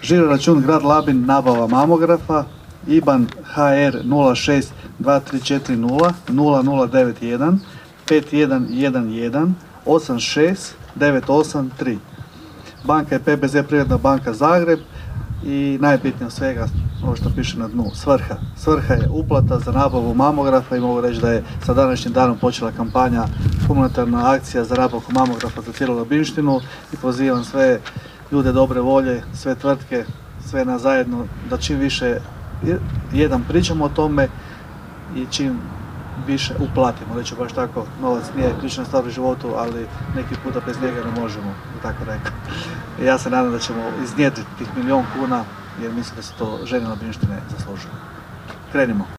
Žiro račun Grad Labin, nabava mamografa, IBAN HR 06 2340 0091 5111 86 983. Banka je PBZ Privredna banka Zagreb i najbitnije od svega, ovo što piše na dnu, svrha. Svrha je uplata za nabavu mamografa i mogu reći da je sa današnjim danom počela kampanja, humanitarna akcija za nabavku mamografa za cijelu Labinštinu i pozivam sve ljude dobre volje, sve tvrtke, sve nas zajedno da čim više pričamo o tome i čim više uplatimo. Reći baš tako, novac nije ključna stvar u životu, ali neki puta bez njega ne možemo, tako rekao. I ja se nadam da ćemo iznjedriti tih 1.000.000 kuna jer mislim da se to žene Labinštine zaslužuju. Krenimo.